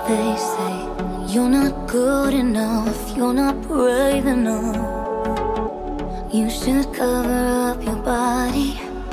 They say you're not good enough, you're not brave enough. You should cover up your body.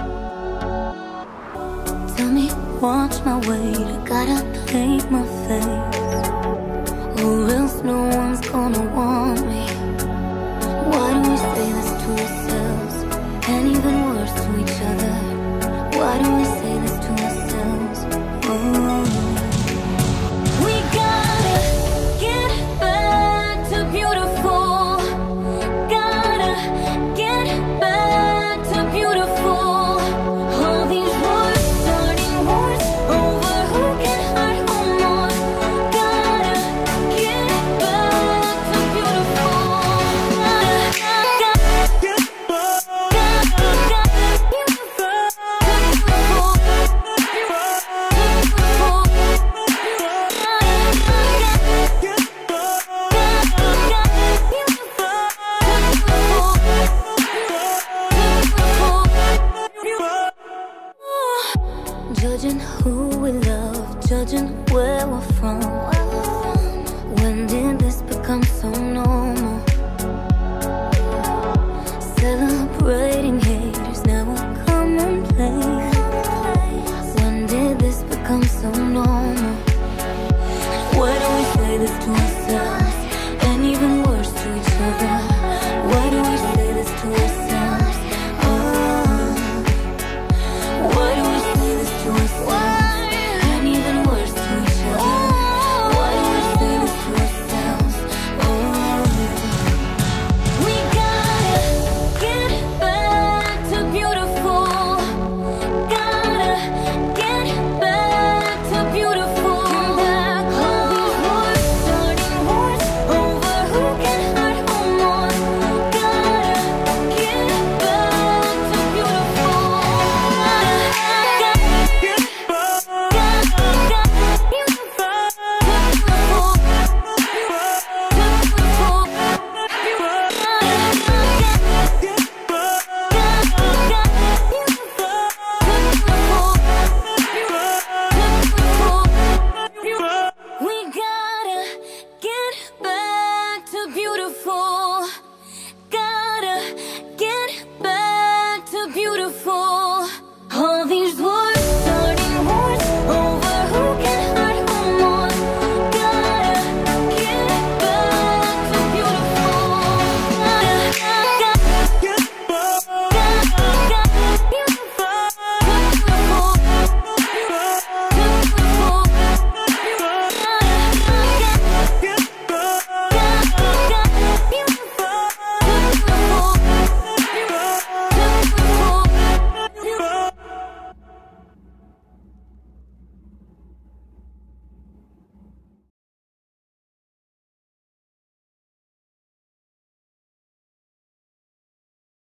Tell me, watch my weight, I gotta paint my face, or else no one's gonna want me. Why do we say this to ourselves, and even worse to each other? Why do we say this to ourselves? Oh. We gotta get back to beautiful. Gotta get back to beautiful. All these wars starting wars over who can hurt who more. Gotta get back to beautiful. Judging who we love, judging where we're from. When did this become so normal?